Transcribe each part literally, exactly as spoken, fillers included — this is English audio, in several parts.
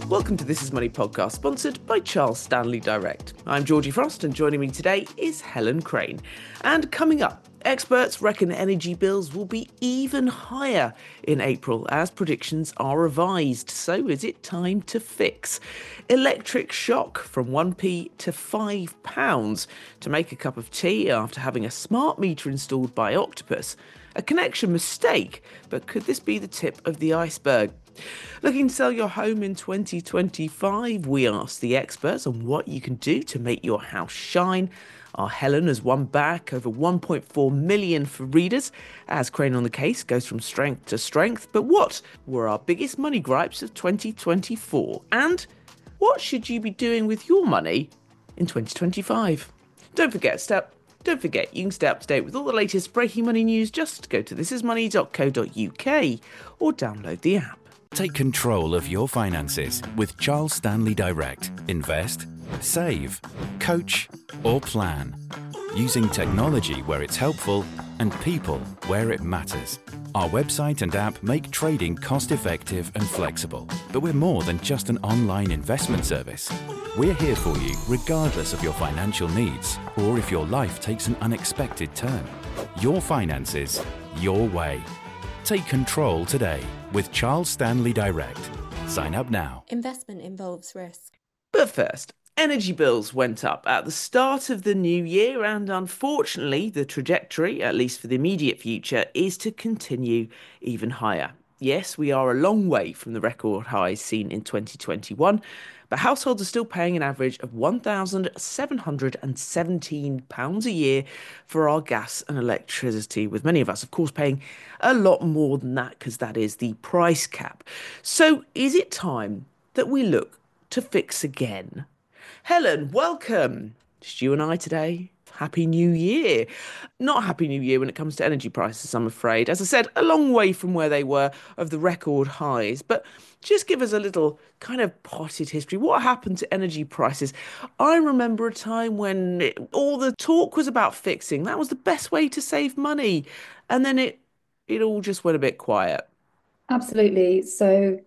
Welcome to This Is Money podcast, sponsored by Charles Stanley Direct. I'm Georgie Frost, and joining me today is Helen Crane. And coming up, experts reckon energy bills will be even higher in April as predictions are revised. So is it time to fix? Electric shock from one p to five pounds to make a cup of tea after having a smart meter installed by Octopus. A connection mistake, but could this be the tip of the iceberg? Looking to sell your home in twenty twenty-five? We asked the experts on what you can do to make your house shine. Our Helen has won back over one point four million for readers as Crane on the Case goes from strength to strength. But what were our biggest money gripes of twenty twenty-four? And what should you be doing with your money in twenty twenty-five? Don't forget, step Don't forget, you can stay up to date with all the latest breaking money news. Just go to this is money dot co dot uk or download the app. Take control of your finances with Charles Stanley Direct. Invest, save, coach, or plan. Using technology where it's helpful and people where it matters. Our website and app make trading cost-effective and flexible. But we're more than just an online investment service. We're here for you regardless of your financial needs or if your life takes an unexpected turn. Your finances, your way. Take control today with Charles Stanley Direct. Sign up now. Investment involves risk. But first, energy bills went up at the start of the new year, and unfortunately, the trajectory, at least for the immediate future, is to continue even higher. Yes, we are a long way from the record highs seen in twenty twenty-one, but households are still paying an average of one thousand seven hundred seventeen pounds a year for our gas and electricity, with many of us, of course, paying a lot more than that because that is the price cap. So is it time that we look to fix again? Helen, welcome. Just you and I today. Happy New Year. Not Happy New Year when it comes to energy prices, I'm afraid. As I said, a long way from where they were of the record highs. But just give us a little kind of potted history. What happened to energy prices? I remember a time when it, all the talk was about fixing. That was the best way to save money. And then it, it all just went a bit quiet. Absolutely. So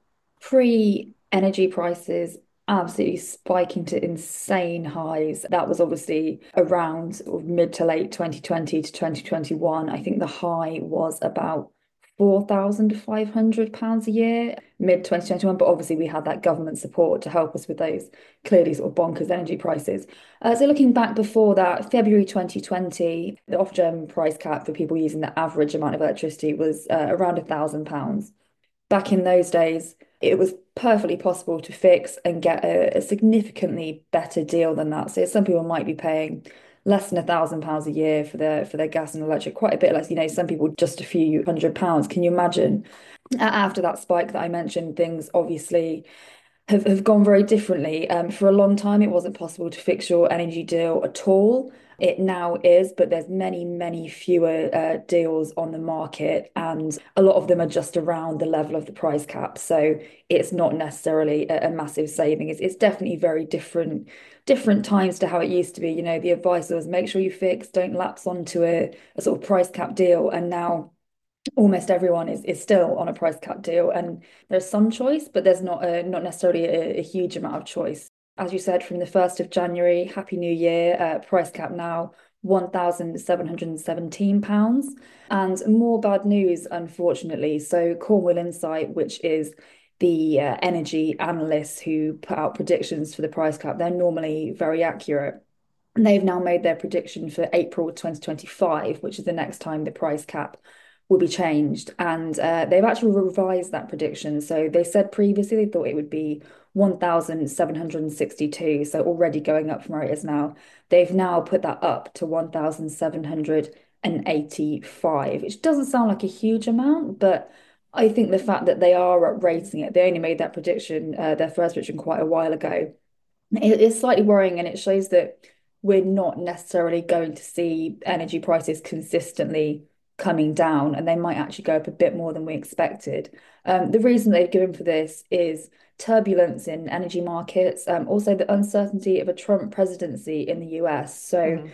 pre-energy prices absolutely spiking to insane highs. That was obviously around sort of mid to late twenty twenty to twenty twenty-one. I think the high was about four thousand five hundred pounds a year, mid twenty twenty-one. But obviously we had that government support to help us with those clearly sort of bonkers energy prices. Uh, so looking back before that, February twenty twenty, the Ofgem price cap for people using the average amount of electricity was uh, around a thousand pounds. Back in those days, it was perfectly possible to fix and get a, a significantly better deal than that. So some people might be paying less than a thousand pounds a year for their for their gas and electric, quite a bit less. You know, some people just a few hundred pounds. Can you imagine? After that spike that I mentioned, things obviously have, have gone very differently. Um, for a long time, it wasn't possible to fix your energy deal at all. It now is, but there's many, many fewer uh, deals on the market, and a lot of them are just around the level of the price cap. So it's not necessarily a, a massive saving. It's, it's definitely very different, different times to how it used to be. You know, the advice was make sure you fix, don't lapse onto a, a sort of price cap deal. And now almost everyone is, is still on a price cap deal, and there's some choice, but there's not a, not necessarily a, a huge amount of choice. As you said, from the first of January, Happy New Year, uh, price cap now one thousand seven hundred seventeen pounds. And more bad news, unfortunately. So Cornwall Insight, which is the uh, energy analysts who put out predictions for the price cap, they're normally very accurate. And they've now made their prediction for April twenty twenty-five, which is the next time the price cap will be changed. And uh, they've actually revised that prediction. So they said previously they thought it would be one thousand seven hundred sixty-two, so already going up from where it is now. They've now put that up to one thousand seven hundred eighty-five, which doesn't sound like a huge amount, but I think the fact that they are rating it, they only made that prediction, uh, their first prediction quite a while ago, it is slightly worrying, and it shows that we're not necessarily going to see energy prices consistently coming down, and they might actually go up a bit more than we expected. Um, the reason they've given for this is turbulence in energy markets, um, also the uncertainty of a Trump presidency in the U S. So mm-hmm.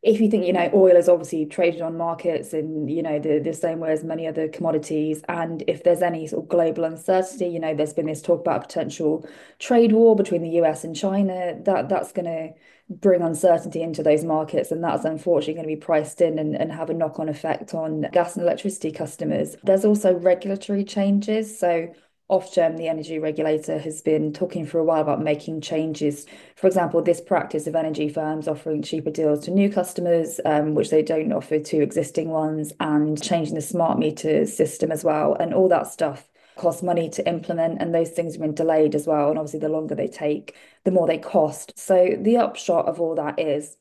if you think, you know, oil is obviously traded on markets in, you know, the, the same way as many other commodities. And if there's any sort of global uncertainty, you know, there's been this talk about a potential trade war between the U S and China, that that's going to bring uncertainty into those markets. And that's unfortunately going to be priced in and, and have a knock-on effect on gas and electricity customers. There's also regulatory changes. So Ofgem, the energy regulator, has been talking for a while about making changes. For example, this practice of energy firms offering cheaper deals to new customers, um, which they don't offer to existing ones, and changing the smart meter system as well. And all that stuff costs money to implement, and those things have been delayed as well. And obviously, the longer they take, the more they cost. So the upshot of all that is,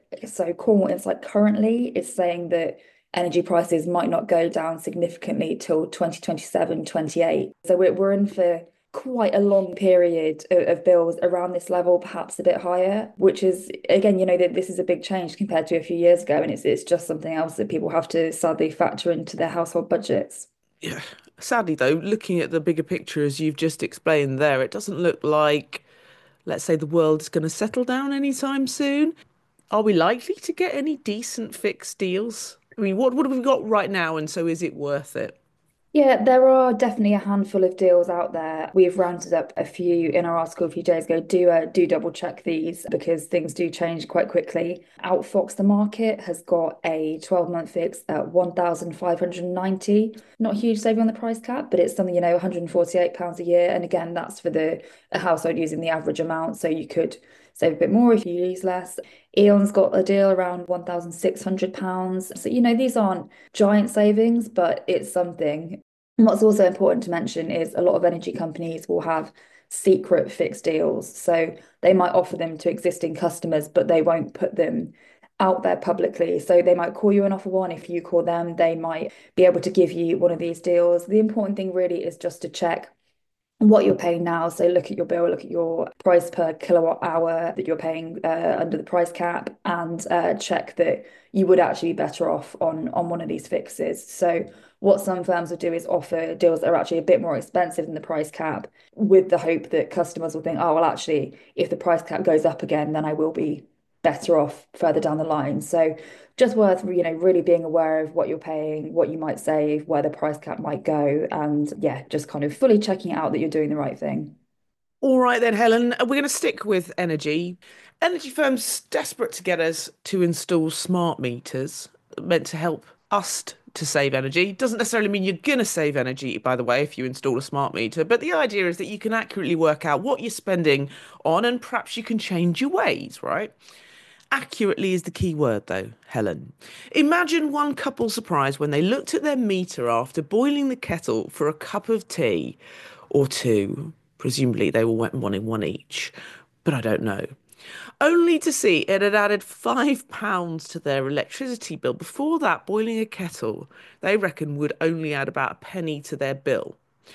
so Cornwall Insight currently is saying that energy prices might not go down significantly till twenty twenty-seven, twenty-eight. So we're, we're in for quite a long period of, of bills around this level, perhaps a bit higher, which is, again, you know, that this is a big change compared to a few years ago. And it's, it's just something else that people have to sadly factor into their household budgets. Yeah. Sadly, though, looking at the bigger picture as you've just explained there, it doesn't look like, let's say, the world is going to settle down anytime soon. Are we likely to get any decent fixed deals? I mean, what what have we got right now, and so is it worth it? Yeah, there are definitely a handful of deals out there. We've rounded up a few in our article a few days ago. Do uh, do double check these because things do change quite quickly. Outfox the Market has got a twelve month fix at one thousand five hundred ninety. Not a huge saving on the price cap, but it's something, you know, one hundred forty-eight pounds a year. And again, that's for the a household using the average amount. So you could save a bit more if you use less. E.ON's got a deal around one thousand six hundred pounds. So, you know, these aren't giant savings, but it's something. And what's also important to mention is a lot of energy companies will have secret fixed deals. So they might offer them to existing customers, but they won't put them out there publicly. So they might call you and offer one. If you call them, they might be able to give you one of these deals. The important thing really is just to check what you're paying now. So look at your bill, look at your price per kilowatt hour that you're paying uh, under the price cap, and uh, check that you would actually be better off on on one of these fixes. So what some firms will do is offer deals that are actually a bit more expensive than the price cap, with the hope that customers will think, oh, well, actually, if the price cap goes up again, then I will be better off further down the line. So just worth, you know, really being aware of what you're paying, what you might save, where the price cap might go, and yeah, just kind of fully checking out that you're doing the right thing. All right then, Helen, we're going to stick with energy. Energy firms desperate to get us to install smart meters meant to help us t- to save energy. Doesn't necessarily mean you're going to save energy, by the way, if you install a smart meter, but the idea is that you can accurately work out what you're spending on and perhaps you can change your ways, right? Accurately is the key word, though, Helen. Imagine one couple's surprise when they looked at their meter after boiling the kettle for a cup of tea or two. Presumably, they were wanting one each, but I don't know. Only to see it had added five pounds to their electricity bill. Before that, boiling a kettle, they reckon, would only add about a penny to their bill.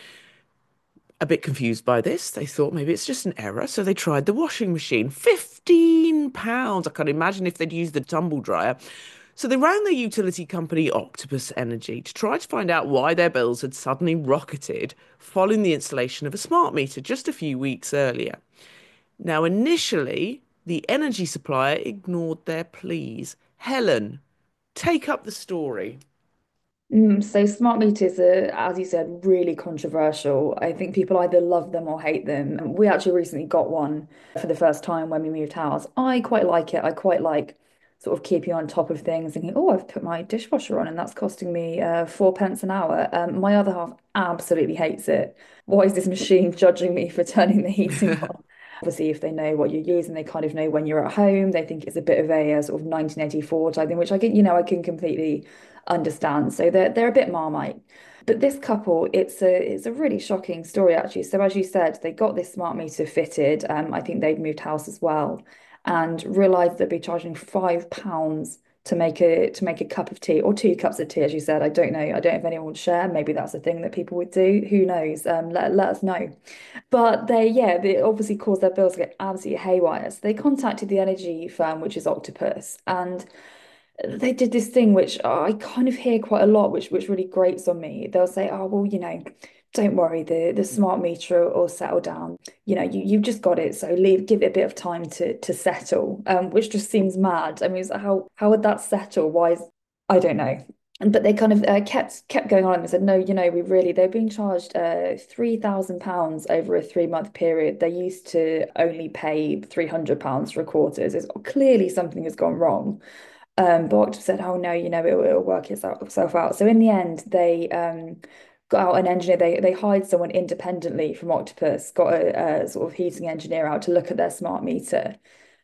A bit confused by this, they thought maybe it's just an error, so they tried the washing machine. fifteen pounds! I can't imagine if they'd used the tumble dryer. So they rang their utility company, Octopus Energy, to try to find out why their bills had suddenly rocketed following the installation of a smart meter just a few weeks earlier. Now, initially, the energy supplier ignored their pleas. Helen, take up the story. Mm, so smart meters are, as you said, really controversial. I think people either love them or hate them. We actually recently got one for the first time when we moved house. I quite like it. I quite like sort of keeping on top of things, thinking, oh, I've put my dishwasher on and that's costing me uh, four pence an hour. Um, my other half absolutely hates it. Why is this machine judging me for turning the heating on? Obviously, if they know what you're using, they kind of know when you're at home. They think it's a bit of a, uh sort of nineteen eighty-four type thing, which I can, you know, I can completely understand. So they're they're a bit Marmite. But this couple, it's a it's a really shocking story actually. So as you said, they got this smart meter fitted. Um, I think they'd moved house as well, and realised they'd be charging five pounds to make a to make a cup of tea or two cups of tea, as you said. I don't know. I don't know if anyone would share. Maybe that's a thing that people would do. Who knows? Um, let let us know. But they, yeah, they obviously caused their bills to get absolutely haywire. So they contacted the energy firm, which is Octopus, and they did this thing which I kind of hear quite a lot, which which really grates on me. They'll say, "Oh, well, you know, don't worry, the the smart meter will settle down. You know, you you've just got it, so leave give it a bit of time to to settle. Um, which just seems mad. I mean, it's like, how how would that settle? Why is I don't know. And but they kind of uh, kept kept going on and said, no, you know, we really they're being charged uh three thousand pounds over a three month period. They used to only pay three hundred pounds for quarters. It's clearly something has gone wrong. Um, but Octopus said, "Oh no, you know, it'll, it'll work itself out." So in the end, they um, got out an engineer. They they hired someone independently from Octopus, got a, a sort of heating engineer out to look at their smart meter,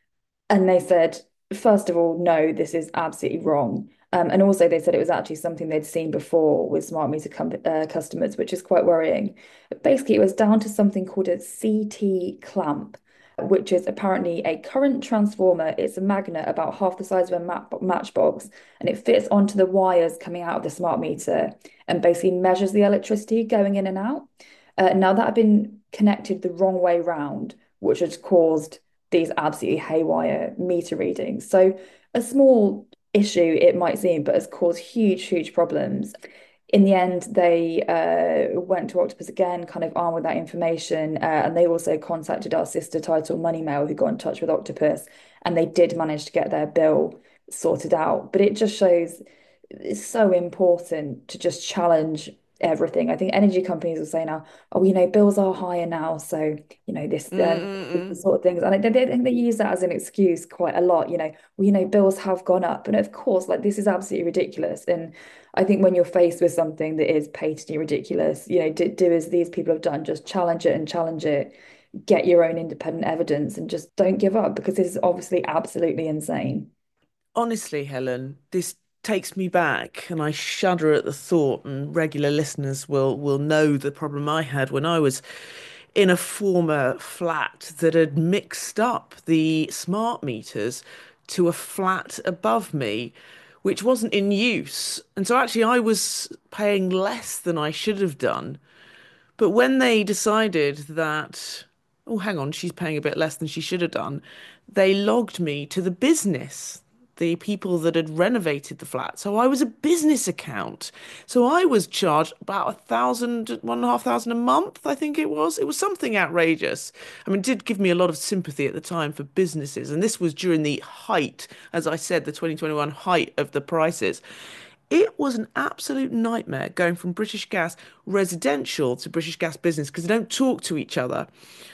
and they said, first of all, no, this is absolutely wrong. Um, and also, they said it was actually something they'd seen before with smart meter com uh, customers, which is quite worrying. But basically, it was down to something called a C T clamp, which is apparently a current transformer. It's a magnet about half the size of a map matchbox, and it fits onto the wires coming out of the smart meter and basically measures the electricity going in and out. Uh, now, that had been connected the wrong way round, which had caused these absolutely haywire meter readings. So a small issue it might seem, but has caused huge, huge problems. In the end, they uh, went to Octopus again, kind of armed with that information, uh, and they also contacted our sister title Moneymail, who got in touch with Octopus, and they did manage to get their bill sorted out. But it just shows it's so important to just challenge everything. I think energy companies will say now, oh, you know, bills are higher now, so you know this, um, the Mm-mm-mm. sort of things, and I they, they, they use that as an excuse quite a lot. You know, well, you know, bills have gone up, and of course, like this is absolutely ridiculous. And I think when you're faced with something that is patently ridiculous, you know, do, do as these people have done, just challenge it and challenge it, get your own independent evidence, and just don't give up because this is obviously absolutely insane. Honestly, Helen, this takes me back and I shudder at the thought, and regular listeners will will know the problem I had when I was in a former flat that had mixed up the smart meters to a flat above me, which wasn't in use. And so actually I was paying less than I should have done. But when they decided that, oh, hang on, she's paying a bit less than she should have done, they logged me to the business, the people that had renovated the flat. So I was a business account. So I was charged about a thousand, one and a half thousand a month, I think it was. It was something outrageous. I mean, it did give me a lot of sympathy at the time for businesses. And this was during the height, as I said, the twenty twenty-one height of the prices. It was an absolute nightmare going from British Gas residential to British Gas business because they don't talk to each other.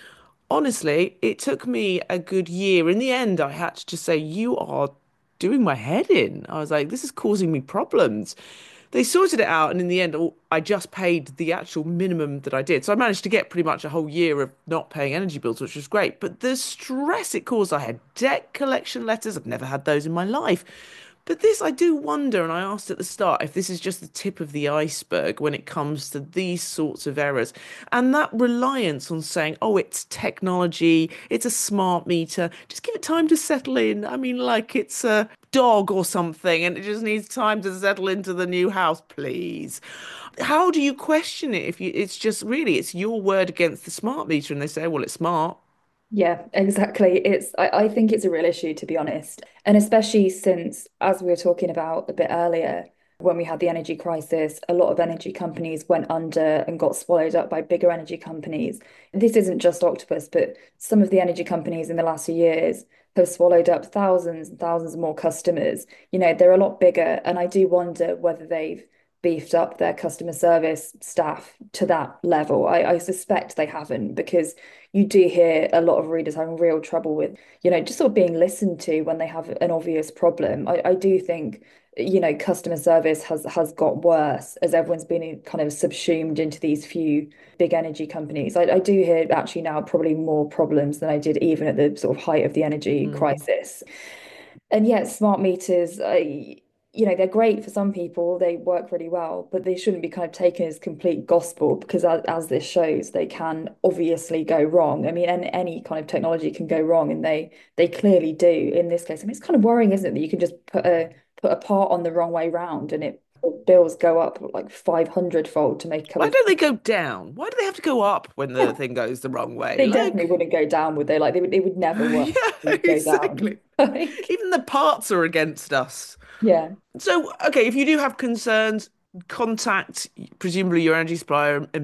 Honestly, it took me a good year. In the end, I had to just say, you are doing my head in. I was like, this is causing me problems. They sorted it out, and in the end, oh, I just paid the actual minimum that I did. So I managed to get pretty much a whole year of not paying energy bills, which was great. But the stress it caused, I had debt collection letters. I've never had those in my life. But this, I do wonder, and I asked at the start if this is just the tip of the iceberg when it comes to these sorts of errors. And that reliance on saying, oh, it's technology, it's a smart meter, just give it time to settle in. I mean, like it's a dog or something, and it just needs time to settle into the new house, please. How do you question it if you, it's just really, it's your word against the smart meter, and they say, well, it's smart. Yeah, exactly. It's I, I think it's a real issue to be honest. And especially since, as we were talking about a bit earlier, when we had the energy crisis, a lot of energy companies went under and got swallowed up by bigger energy companies. This isn't just Octopus, but some of the energy companies in the last few years have swallowed up thousands and thousands more customers. You know, they're a lot bigger, and I do wonder whether they've beefed up their customer service staff to that level. I, I suspect they haven't because you do hear a lot of readers having real trouble with, you know, just sort of being listened to when they have an obvious problem. I, I do think, you know, customer service has has got worse as everyone's been kind of subsumed into these few big energy companies. I, I do hear actually now probably more problems than I did even at the sort of height of the energy Mm. crisis. And yet, smart meters, I, you know, they're great for some people. They work really well, but they shouldn't be kind of taken as complete gospel because, as, as this shows, they can obviously go wrong. I mean, and any kind of technology can go wrong, and they they clearly do in this case. I mean, it's kind of worrying, isn't it, that you can just put a put a part on the wrong way round, and it bills go up like five hundred fold to make a cup Why of. don't they go down? Why do they have to go up when the thing goes the wrong way? They definitely Like, wouldn't go down, would they? Like they would, it would never work. yeah, It would go down. exactly. Like, Even the parts are against us. yeah. So, okay, if you do have concerns, contact presumably your energy supplier im-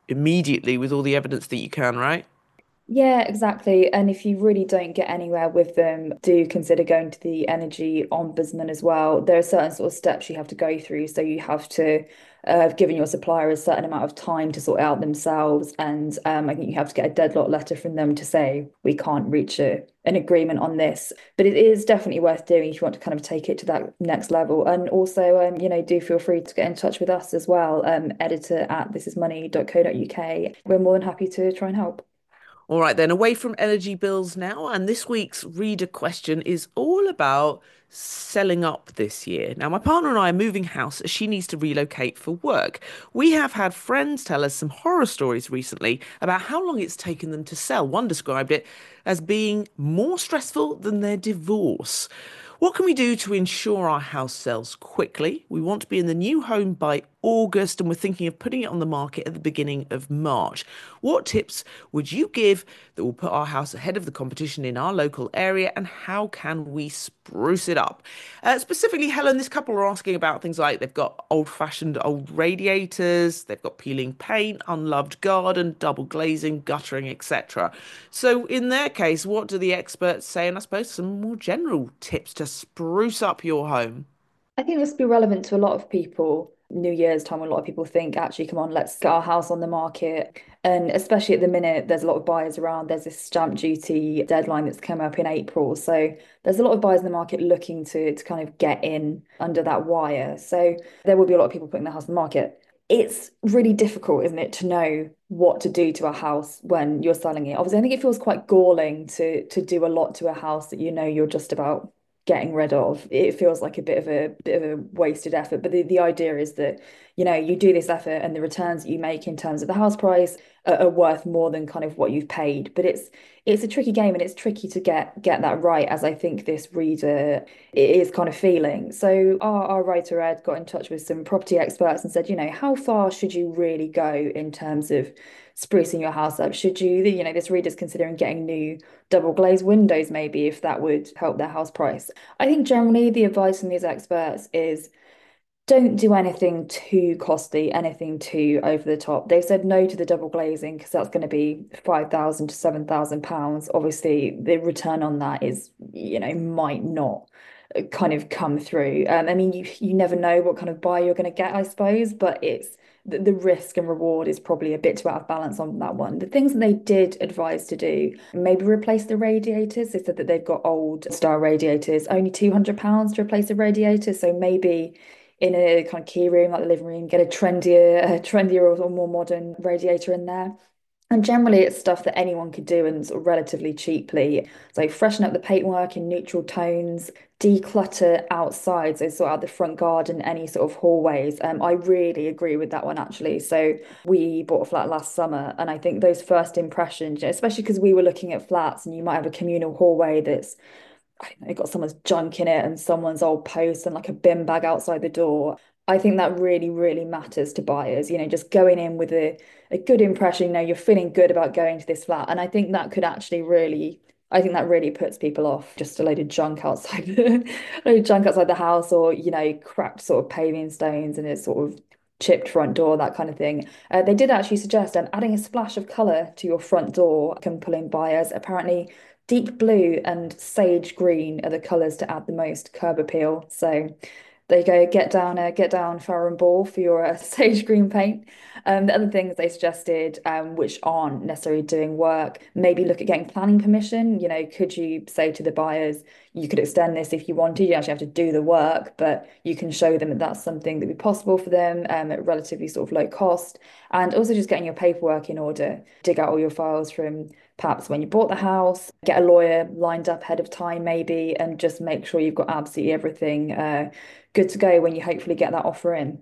immediately with all the evidence that you can, right? Yeah, exactly. And if you really don't get anywhere with them, do consider going to the energy ombudsman as well. There are certain sort of steps you have to go through. So you have to uh, have given your supplier a certain amount of time to sort it out themselves. And um, I think you have to get a deadlock letter from them to say, we can't reach a, an agreement on this. But it is definitely worth doing if you want to kind of take it to that next level. And also, um, you know, do feel free to get in touch with us as well. Um, editor at this is money dot co dot U K. We're more than happy to try and help. All right, then, away from energy bills now. And this week's reader question is all about selling up this year. Now, my partner and I are moving house as she needs to relocate for work. We have had friends tell us some horror stories recently about how long it's taken them to sell. One described it as being more stressful than their divorce. What can we do to ensure our house sells quickly? We want to be in the new home by August and we're thinking of putting it on the market at the beginning of March. What tips would you give that will put our house ahead of the competition in our local area and how can we spruce it up? Uh, specifically, Helen, this couple are asking about things like they've got old-fashioned old radiators, they've got peeling paint, unloved garden, double glazing, guttering, et cetera. So in their case, what do the experts say? And I suppose some more general tips to spruce up your home. I think this will be relevant to a lot of people. New Year's time, when a lot of people think, actually, come on, let's get our house on the market. And especially at the minute, there's a lot of buyers around. There's this stamp duty deadline that's come up in April. So there's a lot of buyers in the market looking to, to kind of get in under that wire. So there will be a lot of people putting their house on the market. It's really difficult, isn't it, to know what to do to a house when you're selling it. Obviously, I think it feels quite galling to to do a lot to a house that you know you're just about getting rid of. It feels like a bit of a bit of a wasted effort. But the, the idea is that, you know, you do this effort and the returns that you make in terms of the house price are, are worth more than kind of what you've paid. But it's it's a tricky game and it's tricky to get get that right, as I think this reader is kind of feeling. So our, our writer Ed got in touch with some property experts and said, you know, how far should you really go in terms of sprucing your house up? Should you, you know, this reader's considering getting new double glazed windows, maybe if that would help their house price. I think generally the advice from these experts is don't do anything too costly, anything too over the top. They've said no to the double glazing because that's going to be five thousand to seven thousand pounds. Obviously, the return on that is, you know, might not uh, kind of come through. Um, I mean, you you never know what kind of buy you're going to get, I suppose, but it's the, the risk and reward is probably a bit too out of balance on that one. The things that they did advise to do, maybe replace the radiators. They said that they've got old style radiators, only two hundred pounds to replace a radiator. So maybe in a kind of key room like the living room, get a trendier, a trendier or more modern radiator in there. And generally, it's stuff that anyone could do and sort of relatively cheaply. So freshen up the paintwork in neutral tones, declutter outside, so sort out the front garden, any sort of hallways. Um, I really agree with that one actually. So we bought a flat last summer, and I think those first impressions, you know, especially because we were looking at flats, and you might have a communal hallway that's I don't know, got someone's junk in it and someone's old post and like a bin bag outside the door. I think that really, really matters to buyers, you know, just going in with a, a good impression, you know, you're feeling good about going to this flat. And I think that could actually really, I think that really puts people off just a load of junk outside the, a load of junk outside the house or, you know, cracked sort of paving stones and a sort of chipped front door, that kind of thing. Uh, they did actually suggest um, adding a splash of colour to your front door can pull in buyers. Apparently, deep blue and sage green are the colours to add the most curb appeal. So there you go. Get down, uh, get down, Farrow and Ball for your uh, sage green paint. Um, the other things they suggested, um, which aren't necessarily doing work, maybe look at getting planning permission. You know, could you say to the buyers, you could extend this if you wanted. You actually have to do the work, but you can show them that that's something that would be possible for them um, at relatively sort of low cost. And also just getting your paperwork in order. Dig out all your files from perhaps when you bought the house, get a lawyer lined up ahead of time maybe, and just make sure you've got absolutely everything uh, good to go when you hopefully get that offer in.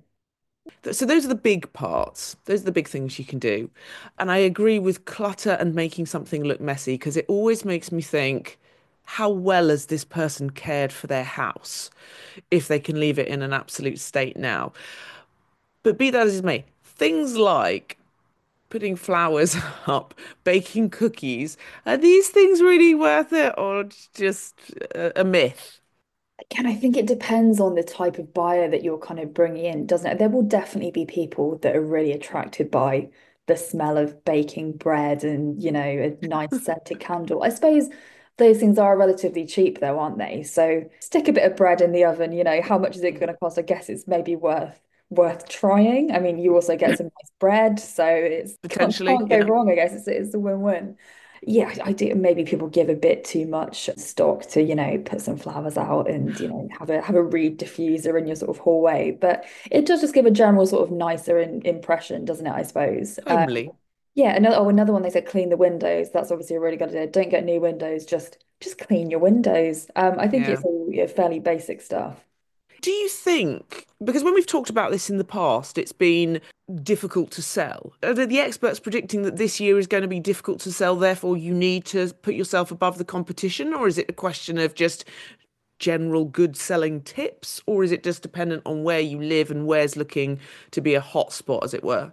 So those are the big parts. Those are the big things you can do. And I agree with clutter and making something look messy because it always makes me think, how well has this person cared for their house if they can leave it in an absolute state now? But be that as it may, things like putting flowers up, baking cookies, are these things really worth it or just a, a myth? Again, I think it depends on the type of buyer that you're kind of bringing in, doesn't it? There will definitely be people that are really attracted by the smell of baking bread and, you know, a nice scented candle. I suppose those things are relatively cheap though, aren't they? So stick a bit of bread in the oven, you know, how much is it going to cost? I guess it's maybe worth worth trying. I mean, you also get some nice bread, so it's can't, Potentially, can't go yeah. wrong, I guess. It's it's a win-win. Yeah, I do. Maybe people give a bit too much stock to, you know, put some flowers out and, you know, have a have a reed diffuser in your sort of hallway. But it does just give a general sort of nicer in, impression, doesn't it, I suppose? Um, Homely. yeah, another oh, another one they said clean the windows. That's obviously a really good idea. Don't get new windows, just just clean your windows. Um, I think Yeah. it's all yeah, fairly basic stuff. Do you think, because when we've talked about this in the past, it's been difficult to sell? Are the, the experts predicting that this year is going to be difficult to sell, therefore you need to put yourself above the competition? Or is it a question of just general good selling tips? Or is it just dependent on where you live and where's looking to be a hot spot, as it were?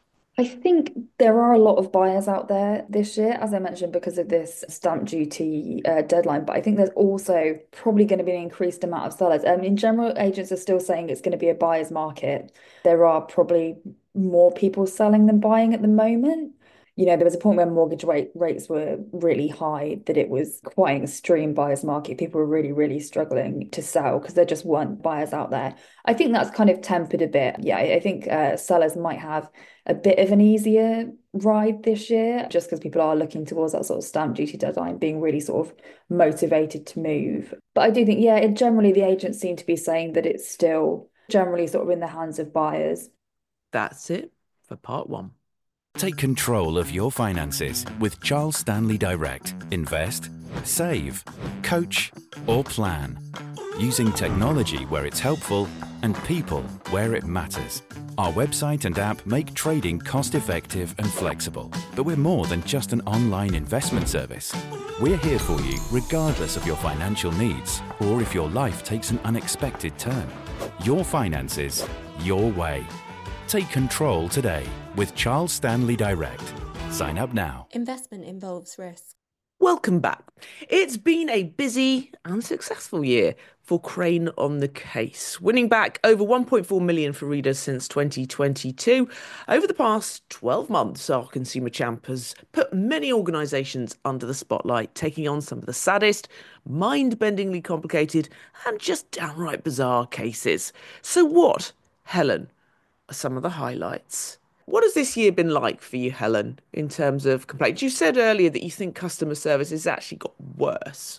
I think there are a lot of buyers out there this year, as I mentioned, because of this stamp duty uh, deadline. But I think there's also probably going to be an increased amount of sellers. Um, in general, agents are still saying it's going to be a buyer's market. There are probably more people selling than buying at the moment. You know, there was a point where mortgage rate rates were really high, that it was quite an extreme buyer's market. People were really, really struggling to sell because there just weren't buyers out there. I think that's kind of tempered a bit. Yeah, I I think uh, sellers might have a bit of an easier ride this year, just because people are looking towards that sort of stamp duty deadline, being really sort of motivated to move. But I do think, yeah, it generally the agents seem to be saying that it's still generally sort of in the hands of buyers. That's it for part one. Take control of your finances with Charles Stanley Direct. Invest, save, coach, or plan. Using technology where it's helpful and people where it matters. Our website and app make trading cost-effective and flexible. But we're more than just an online investment service. We're here for you regardless of your financial needs or if your life takes an unexpected turn. Your finances, your way. Take control today with Charles Stanley Direct. Sign up now. Investment involves risk. Welcome back. It's been a busy and successful year for Crane on the Case, winning back over one point four million for readers since twenty twenty-two. Over the past twelve months, our consumer champ has put many organisations under the spotlight, taking on some of the saddest, mind-bendingly complicated, and just downright bizarre cases. So what, Helen, are some of the highlights? What has this year been like for you, Helen, in terms of complaints? You said earlier that you think customer service has actually got worse.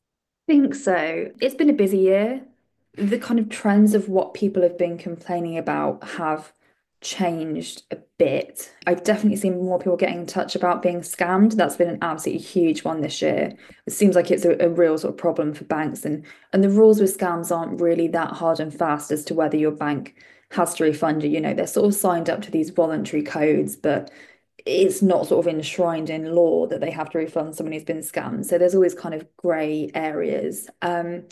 Think so. It's been a busy year. The kind of trends of what people have been complaining about have changed a bit. I've definitely seen more people getting in touch about being scammed. That's been an absolutely huge one this year. It seems like it's a, a real sort of problem for banks, and and the rules with scams aren't really that hard and fast as to whether your bank has to refund you. You know, they're sort of signed up to these voluntary codes, but it's not sort of enshrined in law that they have to refund someone who's been scammed. So there's always kind of grey areas. Um,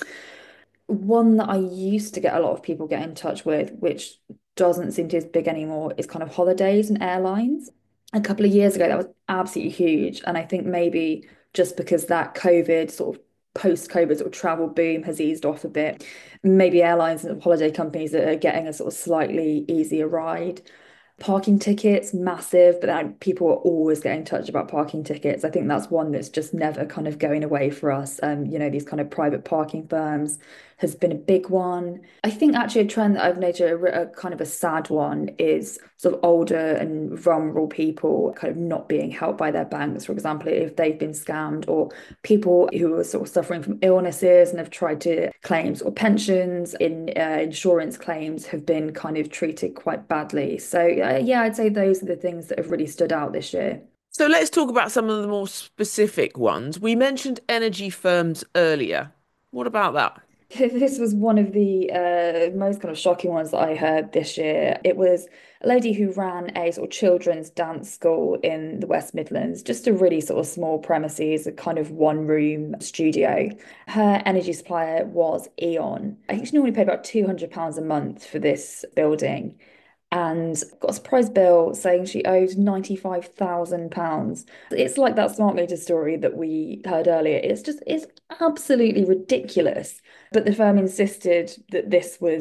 one that I used to get a lot of people get in touch with, which doesn't seem to be as big anymore, is kind of holidays and airlines. A couple of years ago, that was absolutely huge. And I think maybe just because that COVID sort of post-COVID sort of travel boom has eased off a bit, maybe airlines and holiday companies are getting a sort of slightly easier ride. Parking tickets, massive, but then people are always getting in touch about parking tickets. I think that's one that's just never kind of going away for us. Um, you know, these kind of private parking firms has been a big one. I think actually a trend that I've noted, a, a kind of a sad one, is sort of older and vulnerable people kind of not being helped by their banks, for example, if they've been scammed, or people who are sort of suffering from illnesses and have tried to claim sort of pensions in uh, insurance claims have been kind of treated quite badly. So uh, yeah, I'd say those are the things that have really stood out this year. So let's talk about some of the more specific ones. We mentioned energy firms earlier. What about that? This was one of the uh, most kind of shocking ones that I heard this year. It was a lady who ran a sort of children's dance school in the West Midlands, just a really sort of small premises, a kind of one room studio. Her energy supplier was E.ON. I think she normally paid about two hundred pounds a month for this building, and got a surprise bill saying she owed ninety-five thousand pounds. It's like that smart meter story that we heard earlier. It's just, it's absolutely ridiculous. But the firm insisted that this was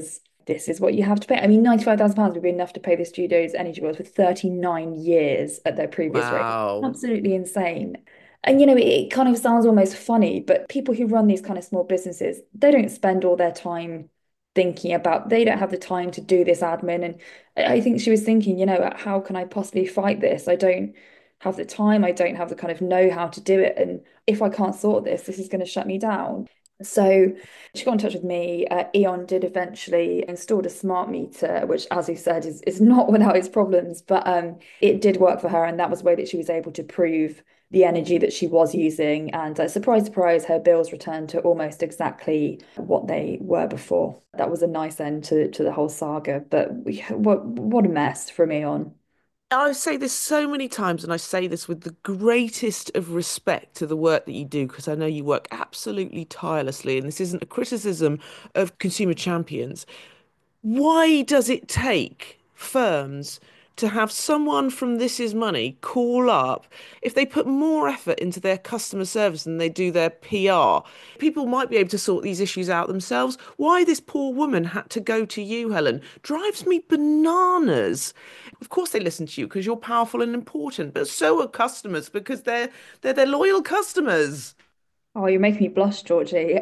this is what you have to pay. I mean, ninety-five thousand pounds would be enough to pay the studio's energy bills for thirty-nine years at their previous rate. Wow. Absolutely insane. And you know, it, it kind of sounds almost funny, but people who run these kind of small businesses, they don't spend all their time thinking about, they don't have the time to do this admin. And I I think she was thinking, you know, how can I possibly fight this? I don't have the time, I don't have the kind of know how to do it. And if I can't sort this, this is going to shut me down. So she got in touch with me. Uh, E.ON did eventually installed a smart meter, which, as you said, is, is not without its problems, but um, it did work for her. And that was the way that she was able to prove the energy that she was using. And uh, surprise, surprise, her bills returned to almost exactly what they were before. That was a nice end to, to the whole saga. But we, what, what a mess from E.ON. I say this so many times, and I say this with the greatest of respect to the work that you do, because I know you work absolutely tirelessly, and this isn't a criticism of consumer champions. Why does it take firms to have someone from This Is Money call up if they put more effort into their customer service than they do their P R? People might be able to sort these issues out themselves. Why this poor woman had to go to you, Helen, drives me bananas. Of course they listen to you because you're powerful and important, but so are customers because they're they're their loyal customers. Oh, you're making me blush, Georgie.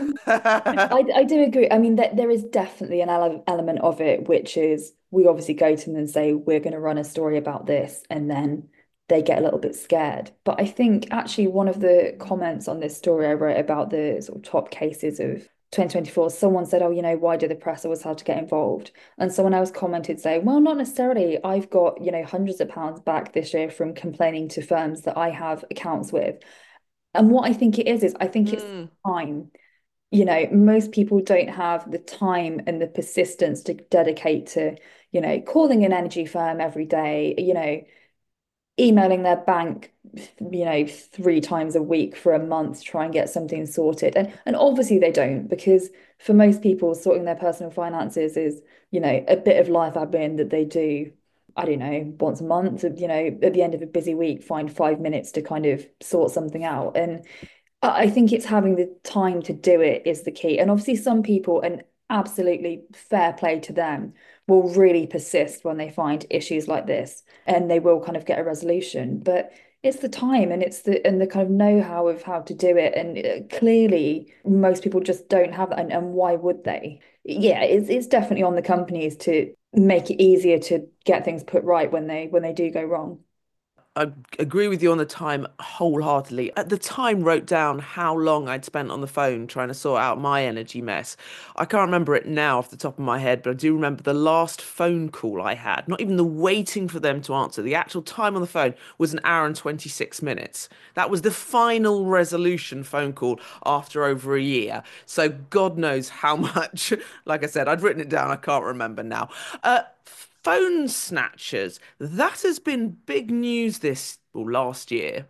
I, I do agree. I mean, that there is definitely an ele element of it, which is we obviously go to them and say, we're going to run a story about this, and then they get a little bit scared. But I think actually one of the comments on this story I wrote about the sort of top cases of twenty twenty-four, someone said, oh, you know, why do the press always have to get involved? And someone else commented saying, well, not necessarily. I've got, you know, hundreds of pounds back this year from complaining to firms that I have accounts with. And what I think it is, is I think it's Mm. time. You know, most people don't have the time and the persistence to dedicate to, you know, calling an energy firm every day, you know, emailing their bank, you know, three times a week for a month to try and get something sorted. And and obviously they don't, because for most people, sorting their personal finances is, you know, a bit of life admin that they do. I don't know, once a month, you know, at the end of a busy week, find five minutes to kind of sort something out. And I think it's having the time to do it is the key. And obviously, some people, and absolutely fair play to them, will really persist when they find issues like this, and they will kind of get a resolution. But it's the time and it's the and the kind of know-how of how to do it. And uh, clearly, most people just don't have that. And, and why would they? Yeah, it's it's definitely on the companies to make it easier to get things put right when they when they do go wrong. I agree with you on the time wholeheartedly. At the time, wrote down how long I'd spent on the phone trying to sort out my energy mess. I can't remember it now off the top of my head, but I do remember the last phone call I had. Not even the waiting for them to answer. The actual time on the phone was an hour and twenty-six minutes. That was the final resolution phone call after over a year. So God knows how much. Like I said, I'd written it down. I can't remember now. Uh, phone snatchers. That has been big news this well, last year.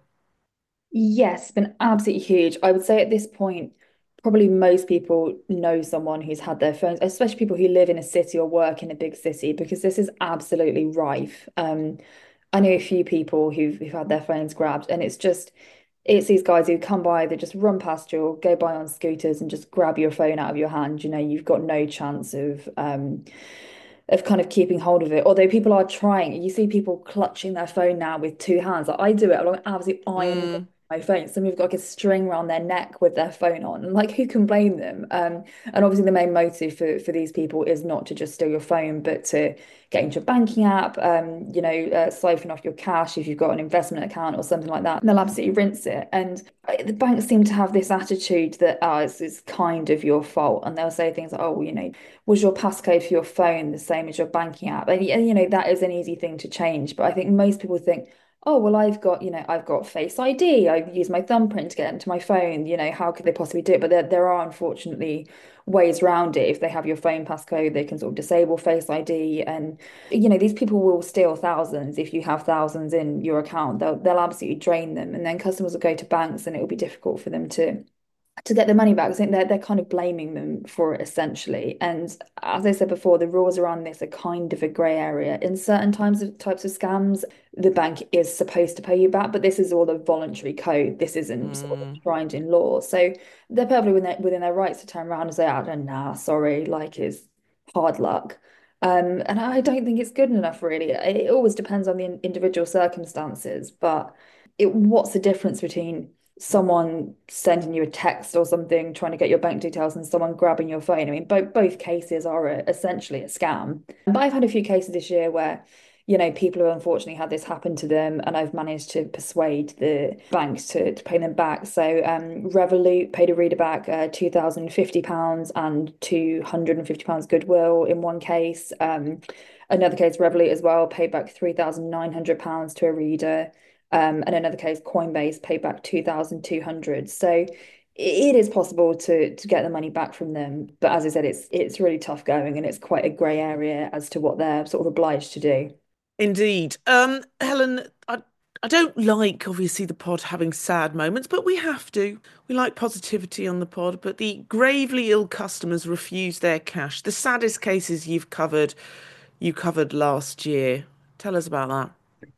Yes, been absolutely huge. I would say at this point, probably most people know someone who's had their phones, especially people who live in a city or work in a big city, because this is absolutely rife. Um, I know a few people who've, who've had their phones grabbed, and it's just, it's these guys who come by, they just run past you or go by on scooters and just grab your phone out of your hand. You know, you've got no chance of um, of kind of keeping hold of it. Although people are trying, you see people clutching their phone now with two hands. Like I do it along absolutely iron Mm. my phone. Some have got like a string around their neck with their phone on. And like who can blame them? Um, and obviously the main motive for for these people is not to just steal your phone, but to get into your banking app, um, you know, uh, siphon off your cash if you've got an investment account or something like that. And they'll absolutely rinse it. And uh, the banks seem to have this attitude that oh, it's, it's kind of your fault. And they'll say things like, oh, well, you know, was your passcode for your phone the same as your banking app? And, y- you know, that is an easy thing to change. But I think most people think, oh, well, I've got, you know, I've got Face I D. I've used my thumbprint to get into my phone. You know, how could they possibly do it? But there, there are unfortunately ways around it. If they have your phone passcode, they can sort of disable Face I D. And, you know, these people will steal thousands. If you have thousands in your account, they'll, they'll absolutely drain them. And then customers will go to banks and it will be difficult for them to to get the money back. I think they're they're kind of blaming them for it essentially. And as I said before, the rules around this are kind of a grey area. In certain times of types of scams, the bank is supposed to pay you back, but this is all a voluntary code. This isn't sort of Mm. enshrined in law. So they're perfectly within their, within their rights to turn around and say, I don't know, sorry, like it's hard luck. Um, and I don't think it's good enough, really. It always depends on the in- individual circumstances, but it, what's the difference between someone sending you a text or something, trying to get your bank details, and someone grabbing your phone? I mean, both both cases are a, essentially a scam. But I've had a few cases this year where, you know, people have unfortunately had this happen to them, and I've managed to persuade the banks to, to pay them back. So, um, Revolut paid a reader back uh, two thousand fifty pounds and two hundred fifty pounds goodwill in one case. Um, another case, Revolut as well, paid back three thousand nine hundred pounds to a reader. Um, and another case, Coinbase paid back two thousand two hundred. So it is possible to to get the money back from them. But as I said, it's it's really tough going, and it's quite a grey area as to what they're sort of obliged to do. Indeed. Um, Helen, I, I don't like, obviously, the pod having sad moments, but we have to. We like positivity on the pod, but the gravely ill customers refuse their cash. The saddest cases you've covered, you covered last year. Tell us about that.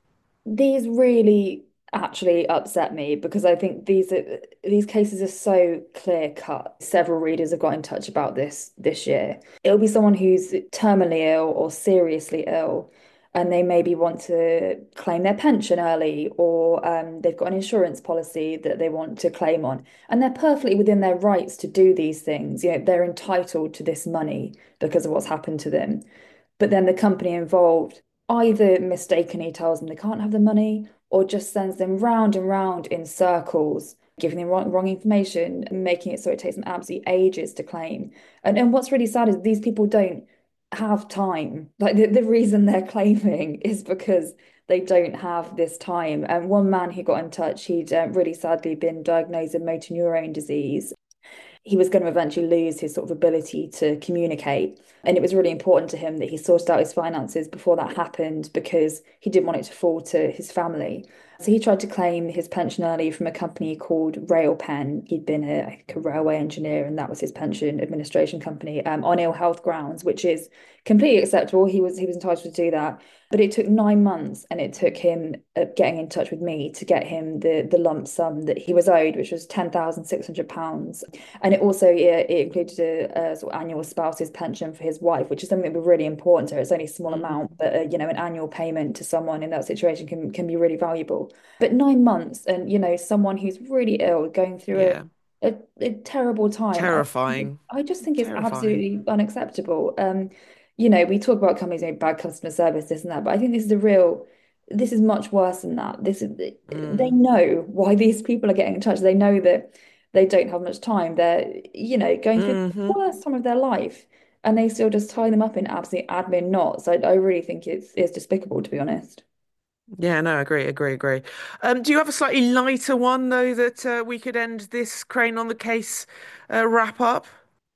These really actually upset me because I think these are these cases are so clear cut. Several readers have got in touch about this this year. It'll be someone who's terminally ill or seriously ill, and they maybe want to claim their pension early, or um, they've got an insurance policy that they want to claim on, and they're perfectly within their rights to do these things. You know, they're entitled to this money because of what's happened to them. But then the company involved either mistakenly tells them they can't have the money or just sends them round and round in circles, giving them wrong, wrong information and making it so it takes them absolutely ages to claim. And and what's really sad is these people don't have time. Like the, the reason they're claiming is because they don't have this time. And one man who got in touch, he'd uh, really sadly been diagnosed with motor neurone disease. He was going to eventually lose his sort of ability to communicate. And it was really important to him that he sorted out his finances before that happened because he didn't want it to fall to his family. So he tried to claim his pension early from a company called Railpen. He'd been a, I think, a railway engineer, and that was his pension administration company, um, on ill health grounds, which is completely acceptable. He was he was entitled to do that. But it took nine months, and it took him uh, getting in touch with me to get him the the lump sum that he was owed, which was ten thousand six hundred pounds. And it also it, it included a, a sort of annual spouse's pension for his wife, which is something that was really important to her. It's only a small Mm. amount, but uh, you know, an annual payment to someone in that situation can can be really valuable. But nine months, and you know, someone who's really ill, going through Yeah. a a, a terrible time. I Terrifying. I just think it's Terrifying. absolutely unacceptable. Um, you know, we talk about companies having bad customer service, this and that, but I think this is a real, this is much worse than that. This is, they Mm. know why these people are getting in touch. They know that they don't have much time. They're, you know, going through the Hmm. worst time of their life, and they still just tie them up in absolute admin knots. I, I really think it's it's despicable, to be honest. Yeah, no, agree, agree, agree. Um, do you have a slightly lighter one though that uh, we could end this Crane on the Case uh, wrap up?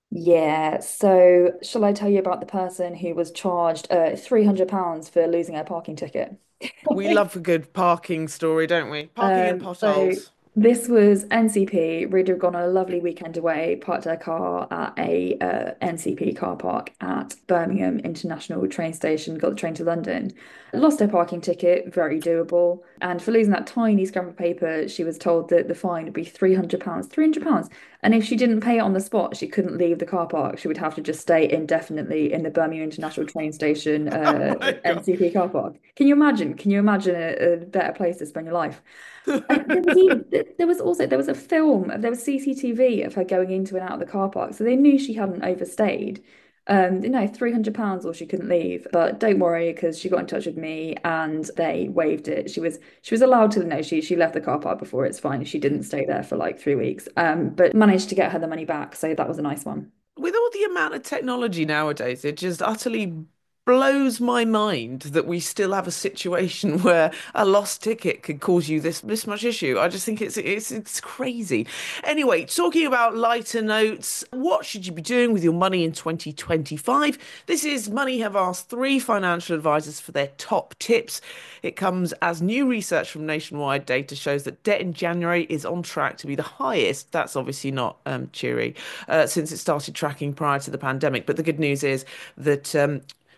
Yeah, so shall I tell you about the person who was charged uh, three hundred pounds for losing a parking ticket? We love a good parking story, don't we? Parking and Um, so potholes. this was N C P. Reader had gone on a lovely weekend away, parked her car at a uh, N C P car park at Birmingham International train station, got the train to London. Lost her parking ticket, very doable. And for losing that tiny scrap of paper, she was told that the fine would be three hundred pounds. three hundred pounds. And if she didn't pay it on the spot, she couldn't leave the car park. She would have to just stay indefinitely in the Birmingham International train station Oh uh, my God. N C P car park. Can you imagine? Can you imagine a, a better place to spend your life? And there was even there was also there was a film, there was C C T V of her going into and out of the car park, so they knew she hadn't overstayed. Um, you know, three hundred pounds or she couldn't leave. But don't worry, because she got in touch with me and they waived it. She was she was allowed to know she she left the car park before, it's fine. She didn't stay there for like three weeks. Um, but managed to get her the money back, so that was a nice one. With all the amount of technology nowadays, it just utterly blows my mind that we still have a situation where a lost ticket could cause you this this much issue. I just think it's it's it's crazy. Anyway, talking about lighter notes, what should you be doing with your money in twenty twenty-five? This is Money Have asked three financial advisors for their top tips. It comes as new research from Nationwide data shows that debt in January is on track to be the highest. That's obviously not um, cheery uh, since it started tracking prior to the pandemic. But the good news is that um,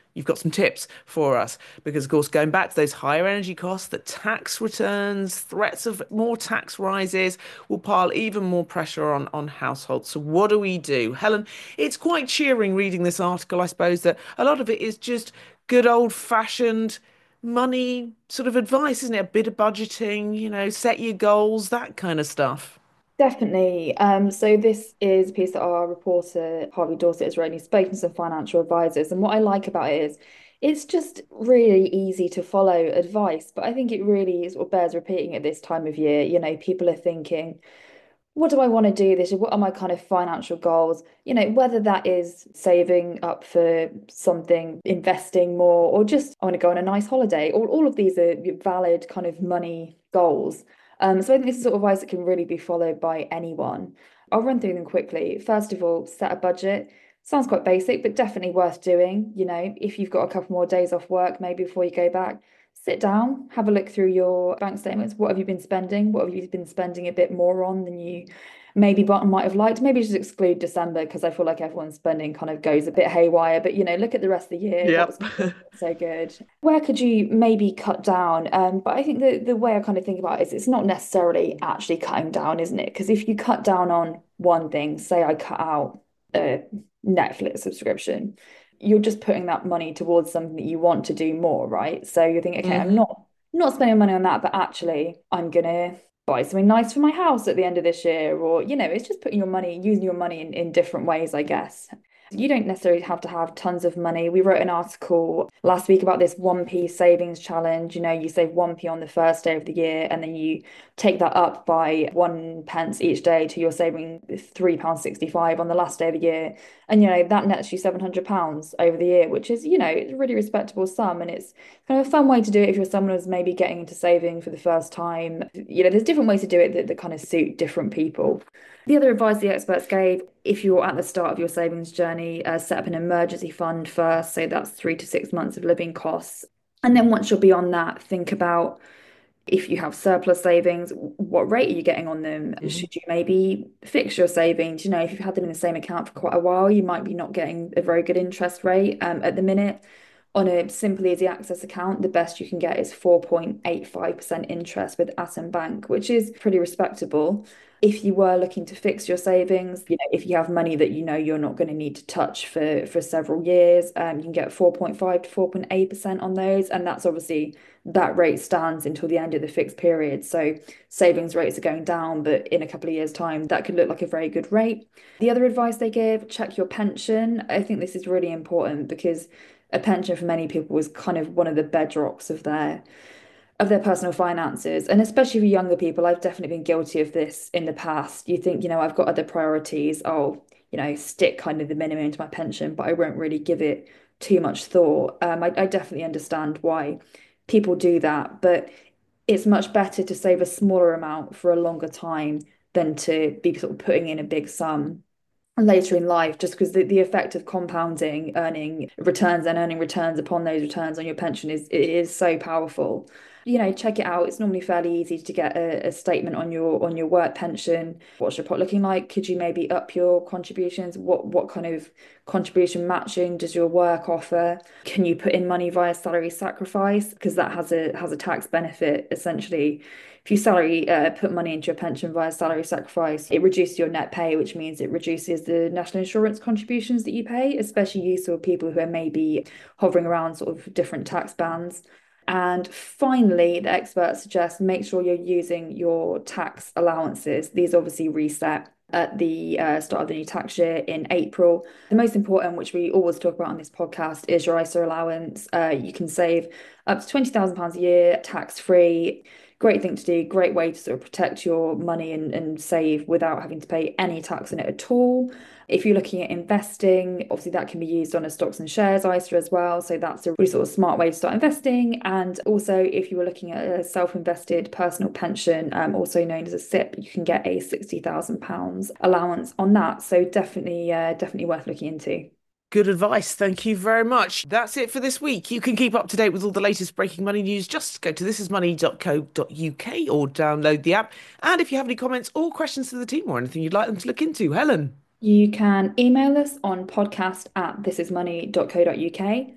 you've got some tips for us. Because, of course, going back to those higher energy costs, the tax returns, threats of more tax rises will pile even more pressure on, on households. So, what do we do? Helen, it's quite cheering reading this article, I suppose, that a lot of it is just good old fashioned money sort of advice, isn't it? A bit of budgeting, you know, set your goals, that kind of stuff. Definitely. Um, so this is a piece that our reporter Harvey Dorset has written. He's spoken to some financial advisors, and what I like about it is it's just really easy to follow advice. But I think it really sort of bears repeating at this time of year. You know, people are thinking, what do I want to do this year? What are my kind of financial goals? You know, whether that is saving up for something, investing more, or just I want to go on a nice holiday. All, all of these are valid kind of money goals. Um, so I think this is sort of advice that can really be followed by anyone. I'll run through them quickly. First of all, set a budget. Sounds quite basic, but definitely worth doing. You know, if you've got a couple more days off work, maybe before you go back, sit down, have a look through your bank statements. What have you been spending? What have you been spending a bit more on than you maybe might have liked? Maybe just exclude December because I feel like everyone's spending kind of goes a bit haywire. But you know, look at the rest of the year. What Yep. was good, not so good? Where could you maybe cut down? Um, but I think the the way I kind of think about it is it's not necessarily actually cutting down, isn't it? Because if you cut down on one thing, say I cut out a Netflix subscription, you're just putting that money towards something that you want to do more, right? So you're thinking, okay, I'm Hmm. not not spending money on that, but actually I'm gonna buy something nice for my house at the end of this year, or you know, it's just putting your money, using your money in, in different ways, I guess. You don't necessarily have to have tons of money. We wrote an article last week about this one p savings challenge. You know, you save one p on the first day of the year, and then you take that up by one pence each day to you're saving three pounds sixty-five on the last day of the year. And, you know, that nets you seven hundred pounds over the year, which is, you know, it's a really respectable sum. And it's kind of a fun way to do it if you're someone who's maybe getting into saving for the first time. You know, there's different ways to do it that, that kind of suit different people. The other advice the experts gave, if you're at the start of your savings journey, uh, set up an emergency fund first. So that's three to six months of living costs. And then once you're beyond that, think about if you have surplus savings, what rate are you getting on them? Hmm. Should you maybe fix your savings? You know, if you've had them in the same account for quite a while, you might be not getting a very good interest rate um, at the minute. On a Simple Easy Access account, the best you can get is four point eight five percent interest with Atom Bank, which is pretty respectable. If you were looking to fix your savings, you know, if you have money that you know you're not going to need to touch for for several years, um, you can get four point five to four point eight percent on those. And that's obviously that rate stands until the end of the fixed period. So savings rates are going down, but in a couple of years' time, that could look like a very good rate. The other advice they give, check your pension. I think this is really important because a pension for many people was kind of one of the bedrocks of their of their personal finances. And especially for younger people, I've definitely been guilty of this in the past. You think, you know, I've got other priorities. I'll, you know, stick kind of the minimum into my pension, but I won't really give it too much thought. Um, I, I definitely understand why people do that, but it's much better to save a smaller amount for a longer time than to be sort of putting in a big sum later in life, just because the, the effect of compounding earning returns and earning returns upon those returns on your pension is it is so powerful. You know, check it out. It's normally fairly easy to get a, a statement on your on your work pension. What's your pot looking like? Could you maybe up your contributions? What what kind of contribution matching does your work offer? Can you put in money via salary sacrifice? Because that has a has a tax benefit essentially. If you salary uh, put money into your pension via salary sacrifice, it reduces your net pay, which means it reduces the national insurance contributions that you pay, especially useful for people who are maybe hovering around sort of different tax bands. And finally, the experts suggest make sure you're using your tax allowances. These obviously reset at the uh, start of the new tax year in April. The most important, which we always talk about on this podcast, is your I S A allowance. Uh, you can save up to twenty thousand pounds a year tax free. Great thing to do, great way to sort of protect your money and, and save without having to pay any tax on it at all. If you're looking at investing, obviously that can be used on a stocks and shares I S A as well. So that's a really sort of smart way to start investing. And also, if you were looking at a self-invested personal pension, um, also known as a S I P, you can get a sixty thousand pounds allowance on that. So definitely, uh, definitely worth looking into. Good advice. Thank you very much. That's it for this week. You can keep up to date with all the latest breaking money news. Just go to this is money dot co dot U K or download the app. And if you have any comments or questions for the team or anything you'd like them to look into, Helen. You can email us on podcast at this is money dot co dot U K.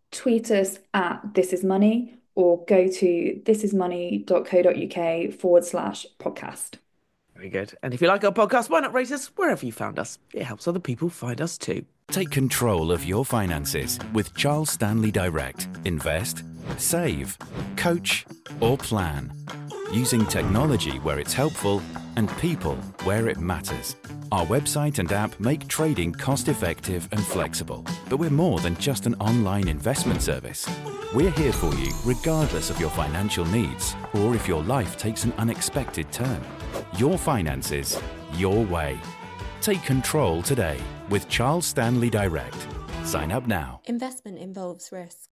tweet us at This Is Money or go to thisismoney.co.uk forward slash podcast. Very good. And if you like our podcast, why not rate us wherever you found us? It helps other people find us too. Take control of your finances with Charles Stanley Direct. Invest, save, coach, or plan. Using technology where it's helpful and people where it matters. Our website and app make trading cost-effective and flexible. But we're more than just an online investment service. We're here for you regardless of your financial needs or if your life takes an unexpected turn. Your finances, your way. Take control today with Charles Stanley Direct. Sign up now. Investment involves risk.